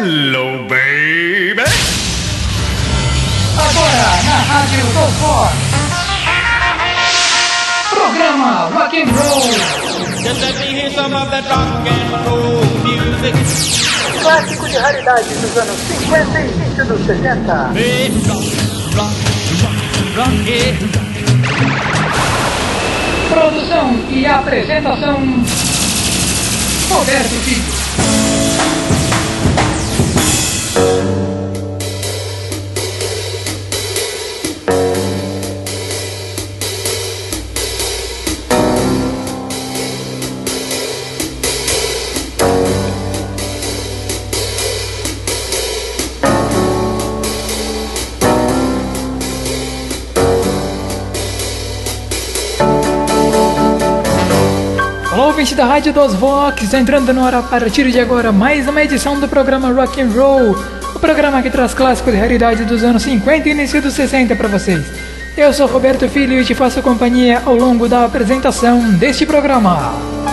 Hello, baby! Agora na Rádio dos Vox, programa Rock and Roll. Just let me hear some of that rock and roll music. Clássico de raridade dos anos 50 e início dos 60. Baby, rock, yeah. Produção e apresentação, Roberto Filho. Olá, ouvinte da Rádio dos Vox, entrando no ar a partir de agora mais uma edição do programa Rock and Roll, o programa que traz clássicos de raridade dos anos 50 e início dos 60 para vocês. Eu sou Roberto Filho e te faço companhia ao longo da apresentação deste programa.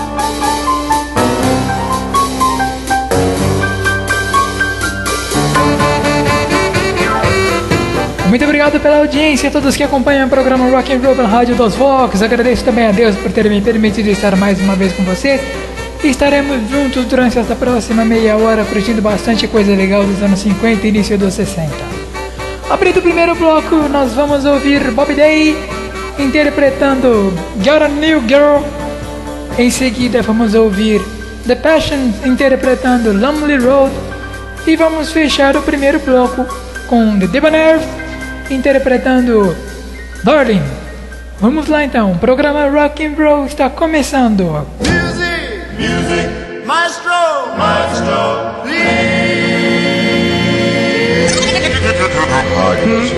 Muito obrigado pela audiência a todos que acompanham o programa Rock and Roll pela Rádio dos Vox. Agradeço também a Deus por ter me permitido estar mais uma vez com vocês. E estaremos juntos durante esta próxima meia hora, curtindo bastante coisa legal dos anos 50 e início dos 60. Abrindo o primeiro bloco, nós vamos ouvir Bobby Day interpretando Got a New Girl. Em seguida vamos ouvir The Passions interpretando Lonely Road. E vamos fechar o primeiro bloco com The Debonaires interpretando Darling. Vamos lá então, o programa Rock and Roll está começando. Music, music, maestro, maestro, please. Rádio dos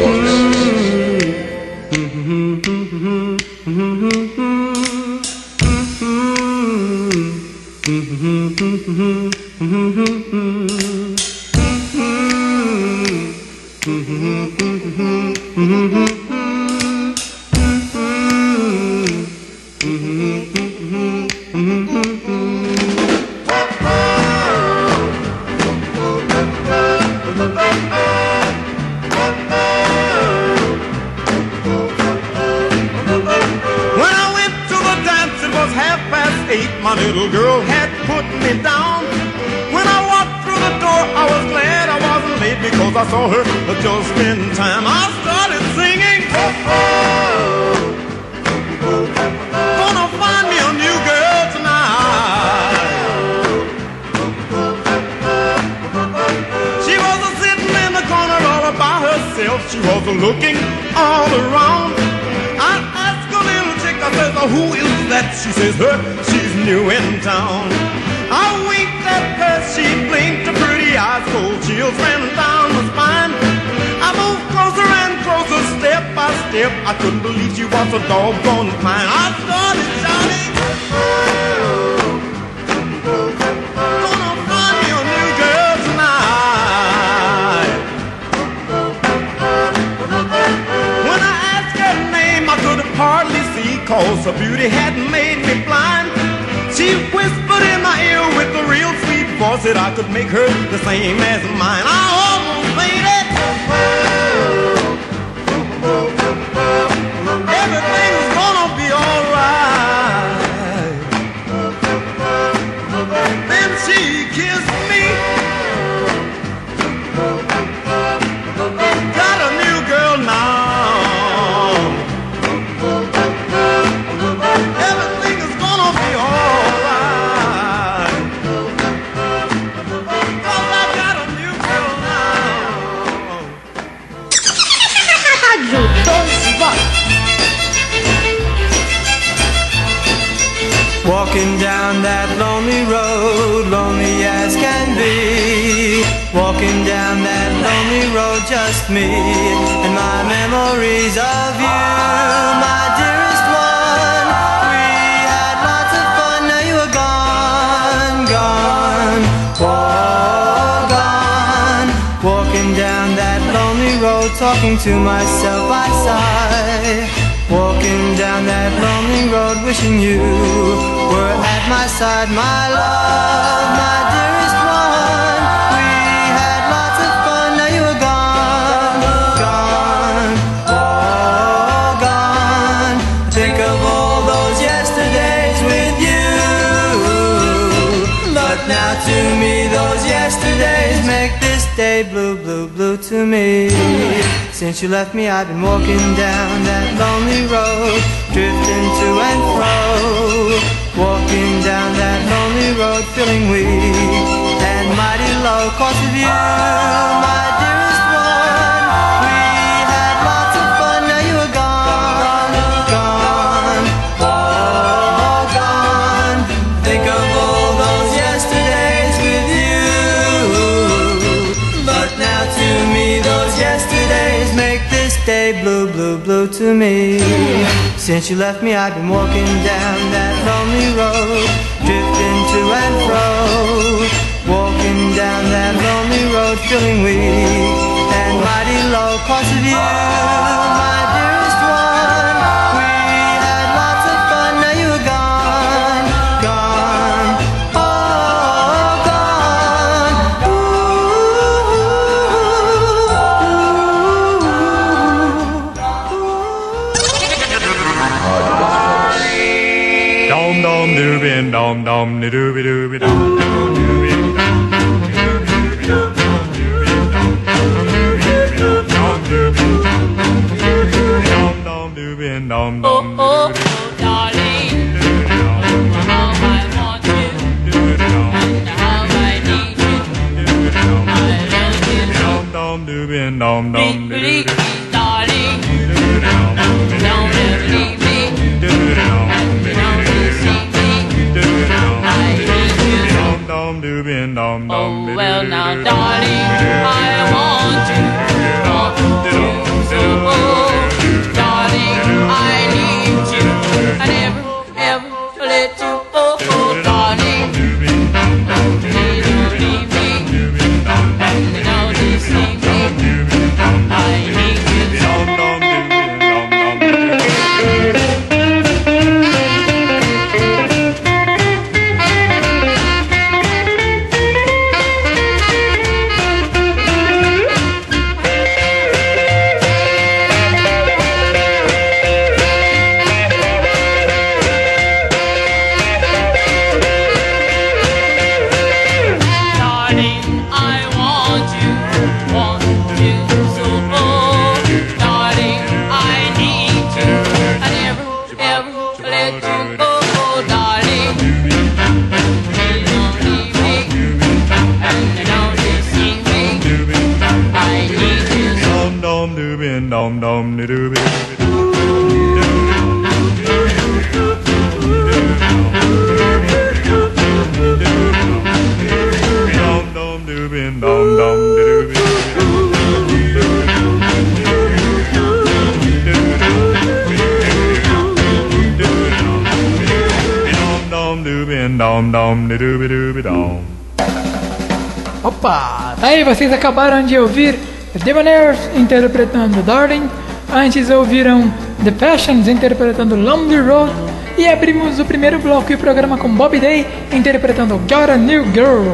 My little girl had put me down. When I walked through the door, I was glad I wasn't late because I saw her just in time. I started singing, gonna find me a new girl tonight. She was sitting in the corner all by herself. She was looking all around. I asked a little chick, I said, who is that? She says, she's new in town. I winked at her, she blinked, her pretty eyes, cold chills ran down my spine. I moved closer and closer, step by step. I couldn't believe she was a doggone fine. I started shouting, gonna find me a new girl tonight. When I asked her name, I could hardly see, cause her beauty had made me blind. She whispered in my ear with a real sweet voice that I could make her the same as mine. I almost fainted. Everything's gonna be alright. Then she kissed me. Got a new girl now. Everything is gonna be alright. 'Cause I got a new girl now. Rádio dos Vox. Walking down that lonely road, lonely as can be. Walking down that lonely road, just me and my memories of you, my dearest one. We had lots of fun, now you are gone, gone, oh, gone. Walking down that lonely road, talking to myself, I sigh. Walking down that lonely road, wishing you were at my side, my love, my dearest one. We had yesterdays make this day blue, blue, blue to me. Since you left me, I've been walking down that lonely road, drifting to and fro, walking down that lonely road, feeling weak and mighty low. 'Cause of you, my dearest one, we had lots of fun. Now you are gone, gone, oh, gone. Think of all those yesterdays with you, but now to me those yesterdays make this day blue, blue, blue to me. Since you left me, I've been walking down that lonely road, drifting to and fro, walking down that lonely road, feeling weak and mighty low. 'Cause of you, my dearest one, we had lots of fun. Now you are gone, gone, oh, gone. Dom dom doobin dom dom dooby dooby dom dom dooby dom dom. Oh, oh, darling, how I want you, and how I need you. I love you, Dom dom doobin dom dom please, darling, don't ever leave me, and don't deceive me. I need you. dom dom doobin dom dom. Oh well, now, darling, I want you, so. Darling, I need you. I never, ever let you go, darling. Please don't leave me, and don't deceive me. I need you. Dom dom doobin dom dom. Darling, I want you so. Darling, I need you. I never, ever let you go, darling. Please don't leave me, and don't deceive me. I need you. Dom dom doobin dom dom dooby. Dom dom doobin dom dom dooby. Dom dom doobin dom dom dooby dooby dom. Opa! Tá aí, vocês acabaram de ouvir The Debonaires interpretando Darling. Antes ouviram The Passions interpretando Lonely Road. E abrimos o primeiro bloco e o programa com Bobby Day interpretando Got a New Girl.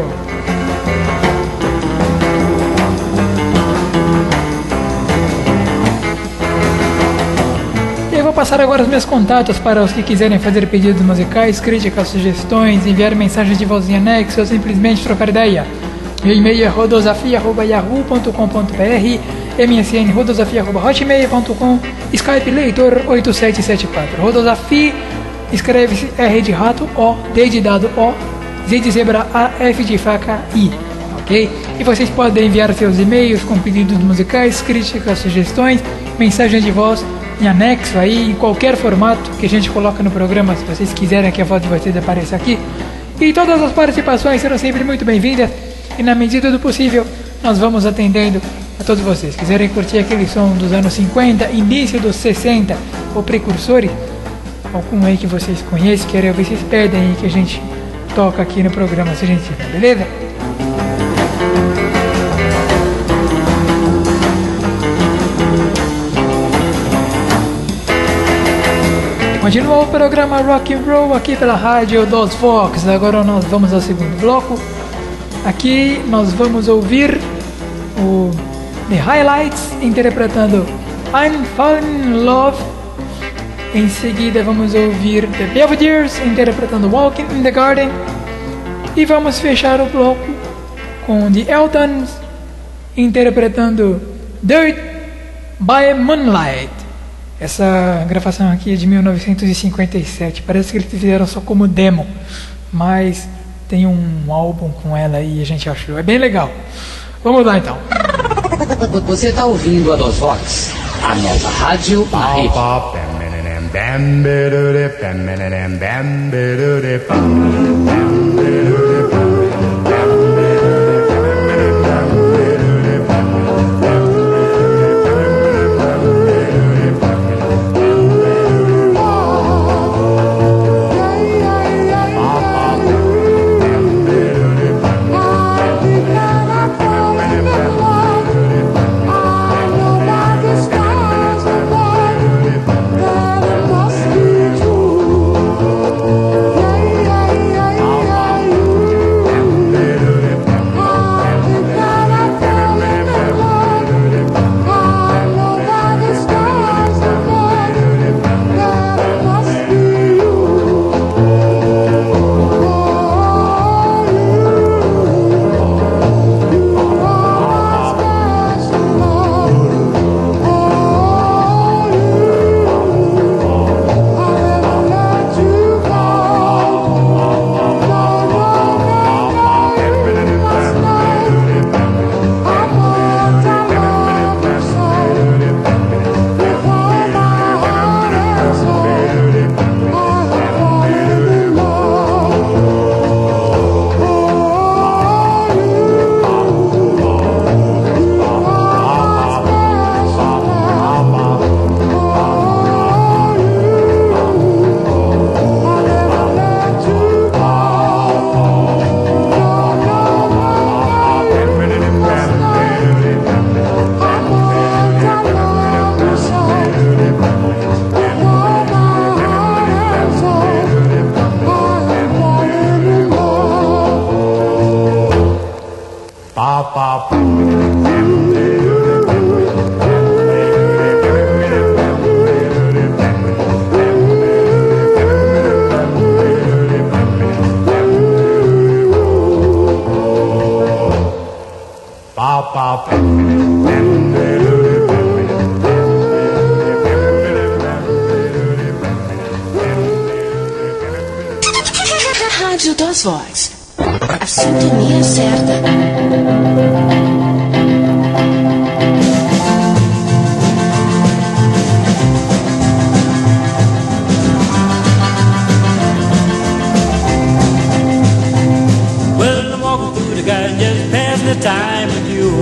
Eu vou passar agora os meus contatos para os que quiserem fazer pedidos musicais, críticas, sugestões, enviar mensagens de voz em anexo ou simplesmente trocar ideia. Meu e-mail é rodosafia@yahoo.com.br, MSN rodosafia@hotmail.com, Skype Leitor 8774. Rodosafia escreve-se R de rato, O, D de dado O, Z de zebra A, F de faca I. Ok? E vocês podem enviar seus e-mails com pedidos musicais, críticas, sugestões, mensagens de voz em anexo aí, em qualquer formato que a gente coloca no programa, se vocês quiserem que a voz de vocês apareça aqui. E todas as participações serão sempre muito bem-vindas. E na medida do possível, nós vamos atendendo a todos vocês. Quiserem curtir aquele som dos anos 50, início dos 60, ou precursores, algum aí que vocês conhecem, querem ouvir, vocês pedem aí que a gente toca aqui no programa, se a gente tiver, beleza? Continua o programa Rock and Roll aqui pela Rádio dos Vox. Agora nós vamos ao segundo bloco. Aqui nós vamos ouvir o The Highlights interpretando I'm Falling in Love. Em seguida vamos ouvir The Belvederes interpretando Walking in the Garden. E vamos fechar o bloco com The Eltons interpretando Dirt by Moonlight. Essa gravação aqui é de 1957. Parece que eles fizeram só como demo, mas tem um álbum com ela aí, a gente achou. É bem legal. Vamos lá então. Você está ouvindo a Dos Vox, a nova rádio na rede. Rádio Dos Vox, a sintonia certa. Well, I'm walking through the garden, just passing the time with you.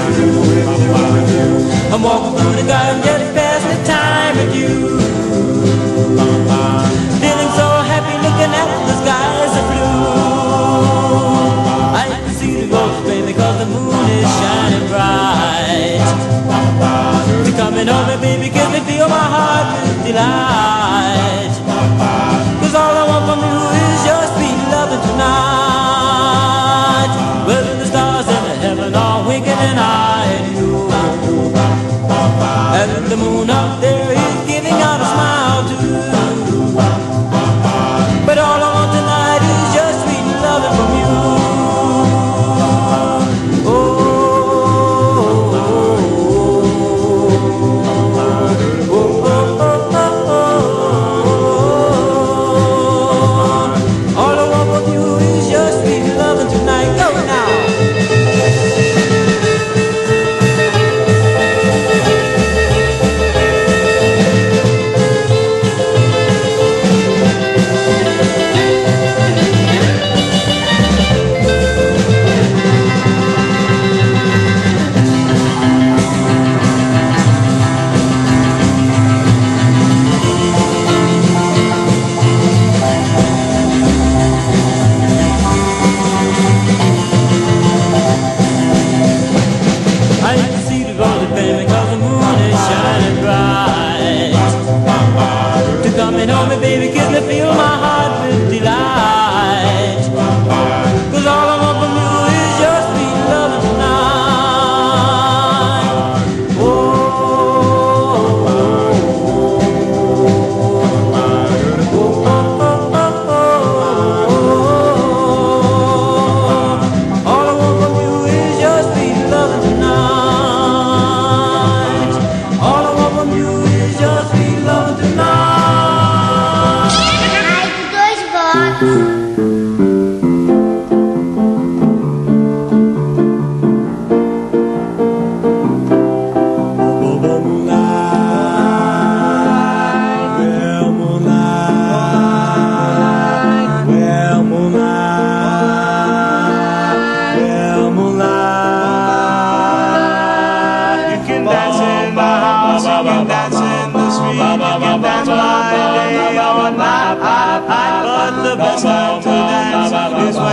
I'm walking through the garden, just passing the time with you. Feeling so happy, looking at the skies are blue. I can see the ghost, baby, because the moon is shining bright. You're coming over, baby, give me feel my heart with delight. Cause all I want from you is your sweet loving tonight. Well, the stars in the heaven are winking and eyeing you. And the moon up there is giving out a smile too. But all I want tonight is just sweet loving from you. All I want from you is just sweet loving tonight. Go now. I can see the golden baby, cause the moon is shining bright. To coming home, baby, kiss me, fill my heart with delight. Cause all I want from you is your sweet loving tonight. Oh, all I want from you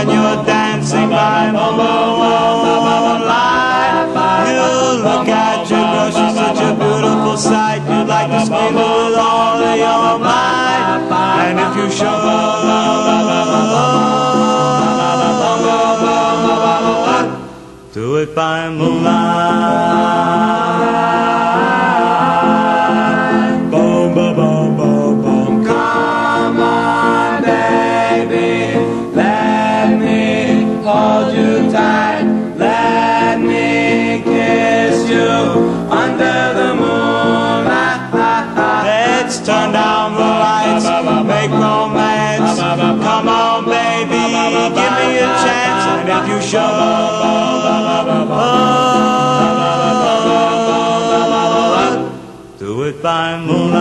when you're dancing by moonlight. You look at your girl, she's such a beautiful sight. You'd like to scream with all of your might. And if you show do it by moonlight. Boom, boom, boom, boom, boom. Come on, baby, let me hold you tight. Let me kiss you under the moonlight. Let's turn down the lights, make romance. Come on, baby, give me a chance. And if you show do it by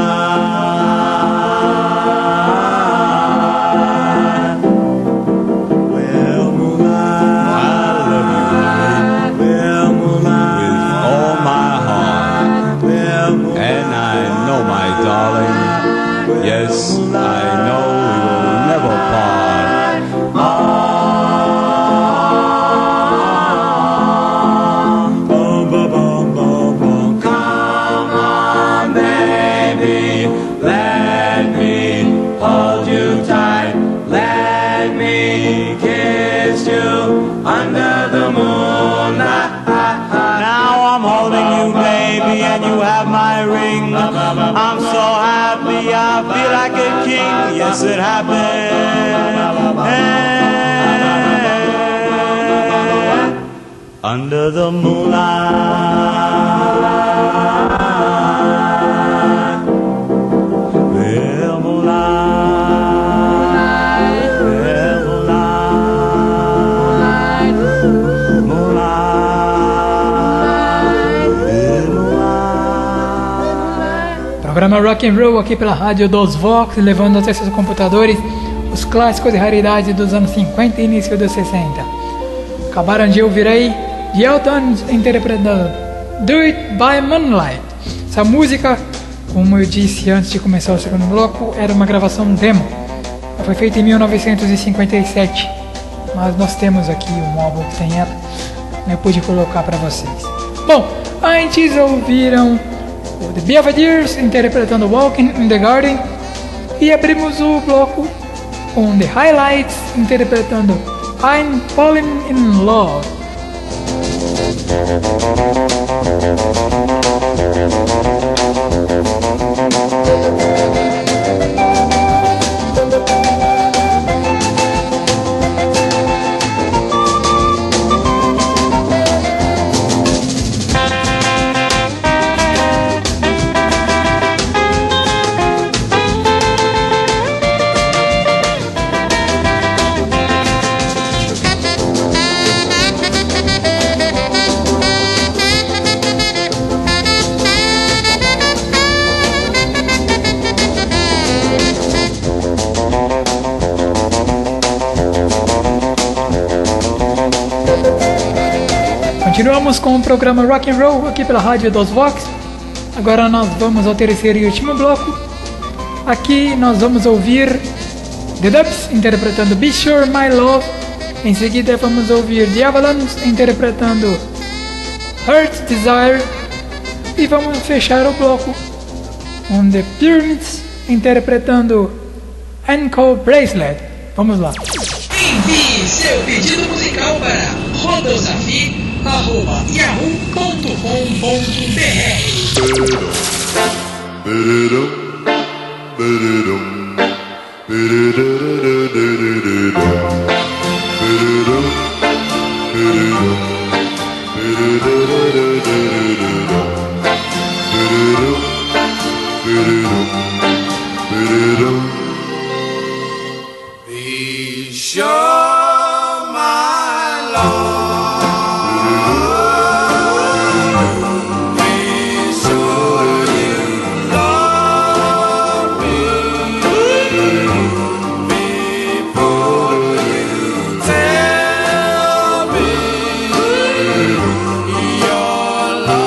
moonlight. Well, moonlight, I love you, honey. Well, moonlight, with all my heart. Well, moonlight, and I know, my darling, yes, I know we will never part. Under the moonlight. Now I'm holding you, baby, and you have my ring. I'm so happy, I feel like a king. Yes, it happened under the moonlight. Well, moonlight, well, moonlight, moonlight. Programa Rock and Roll aqui pela Rádio dos Vox, levando até seus computadores os clássicos e raridades dos anos 50 e início dos 60. Acabaram de ouvir aí The Eltons interpretando Do It by Moonlight. Essa música, como eu disse antes de começar o segundo bloco, era uma gravação demo. Ela foi feita em 1957, mas nós temos aqui um álbum que tem ela, eu pude colocar para vocês. Bom, antes ouviram o The Belvederes interpretando Walking in the Garden e abrimos o bloco com The Highlights interpretando I'm Falling in Love. Continuamos com o programa Rock and Roll aqui pela Rádio dos Vox. Agora nós vamos ao terceiro e último bloco. Aqui nós vamos ouvir The Dubs interpretando Be Sure My Love. Em seguida vamos ouvir The Avalons interpretando Heart's Desire. E vamos fechar o bloco com The Pyramids interpretando Ankle Bracelet. Vamos lá. Envie seu pedido musical para Be sure my love. Your love.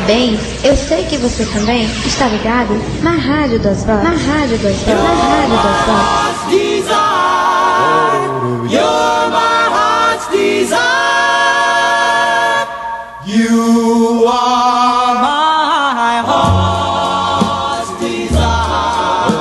bem, eu sei que você também está ligado na Rádio das Vozes. Na Rádio das Vozes. Na Rádio das Vozes. Desire, you're my heart's desire. You are my heart's desire.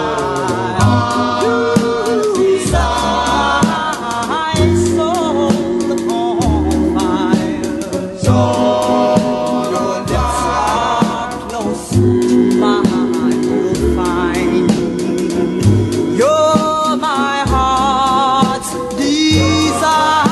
Desire, soul upon fire. So your lips are close to mine, you'll find you're my heart's desire.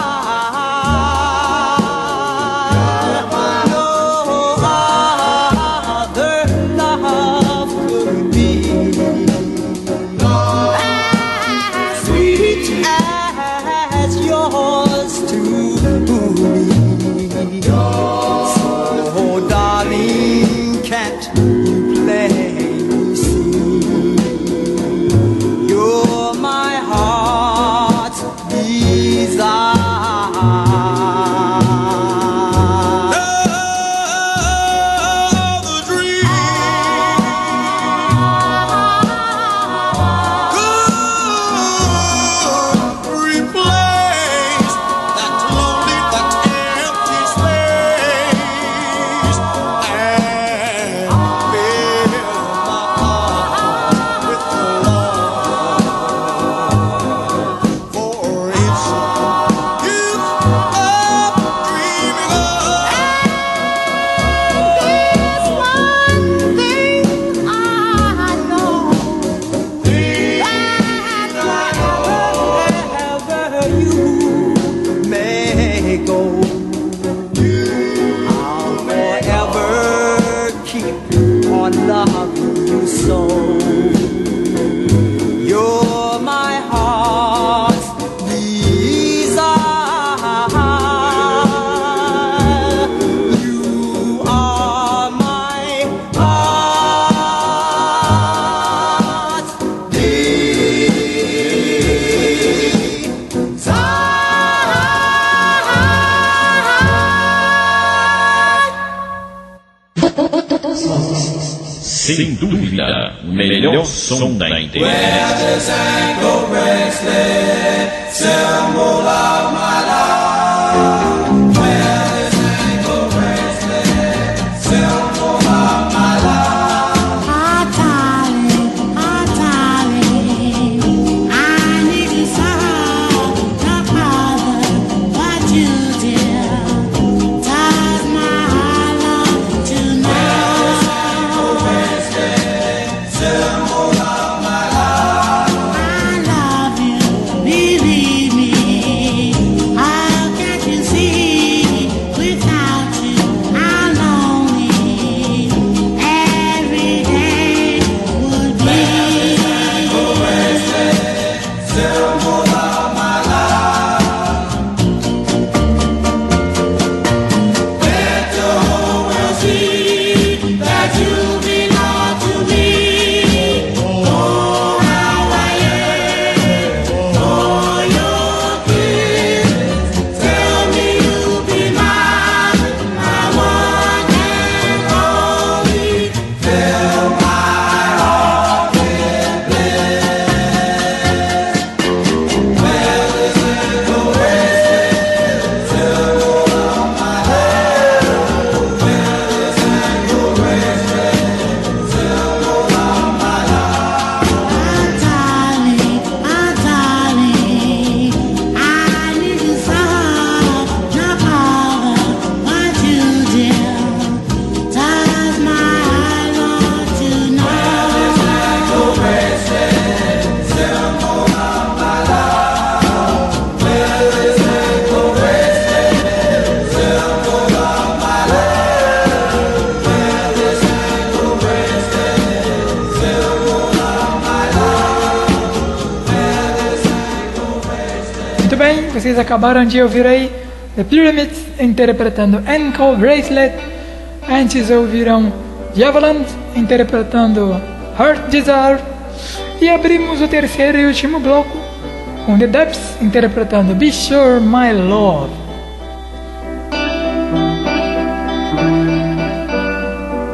Sem dúvida, o melhor som da internet. Vocês acabaram de ouvir aí The Pyramids interpretando Ankle Bracelet. Antes ouviram The Avalanche interpretando Heart Desire. E abrimos o terceiro e último bloco com The Depths interpretando Be Sure My Love.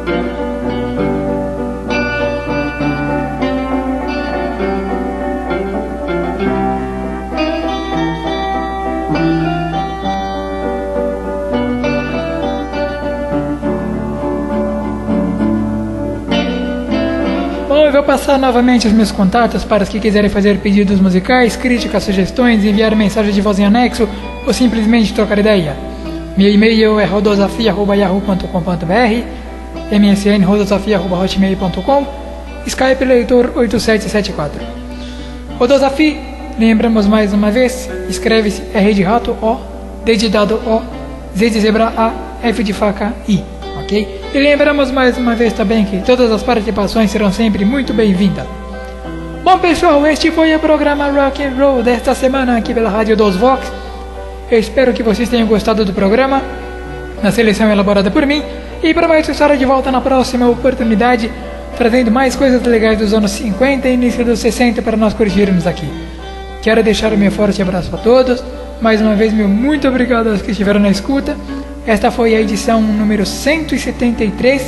passar novamente os meus contatos para os que quiserem fazer pedidos musicais, críticas, sugestões, enviar mensagem de voz em anexo ou simplesmente trocar ideia. Meu e-mail é rodosafia@yahoo.com.br, MSN rodosafia@hotmail.com, Skype leitor 8774. Rodosafi, lembramos mais uma vez, escreve-se R de rato O, D de dado O, Z de zebra A, F de faca I, ok? E lembramos mais uma vez também que todas as participações serão sempre muito bem-vindas. Bom pessoal, este foi o programa Rock and Roll desta semana aqui pela Rádio dos Vox. Eu espero que vocês tenham gostado do programa, na seleção elaborada por mim, e prometo estar de volta na próxima oportunidade, trazendo mais coisas legais dos anos 50 e início dos 60 para nós curtirmos aqui. Quero deixar o meu forte abraço a todos, mais uma vez meu muito obrigado aos que estiveram na escuta. Esta foi a edição número 173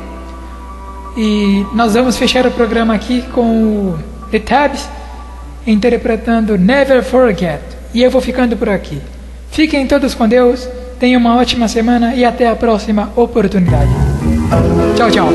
e nós vamos fechar o programa aqui com o The Tabs interpretando Never Forget. E eu vou ficando por aqui. Fiquem todos com Deus, tenham uma ótima semana e até a próxima oportunidade. Tchau, tchau.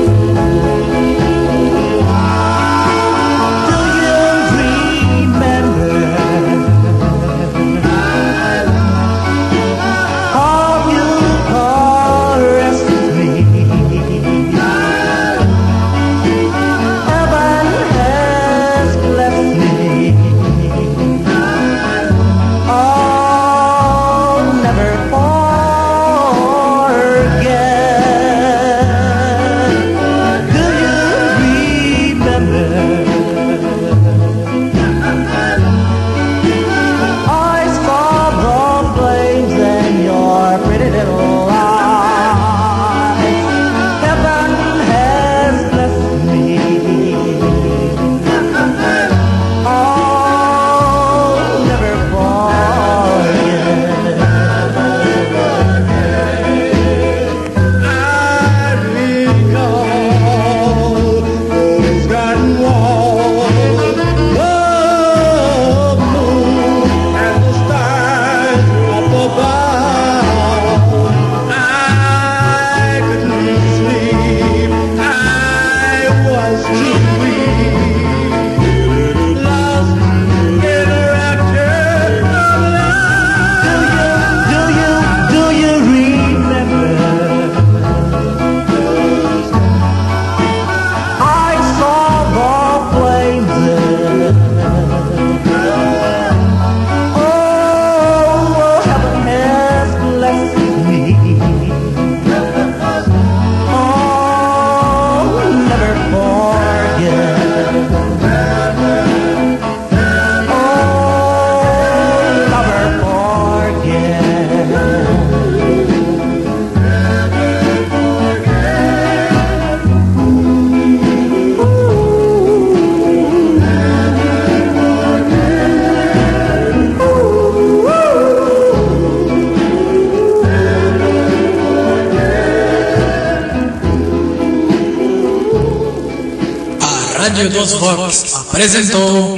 Rádio dos Vox apresentou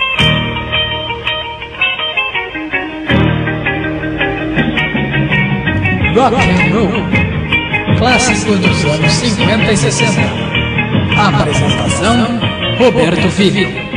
Rock and Roll, clássico dos anos 50 e 60. Apresentação: Roberto Filho.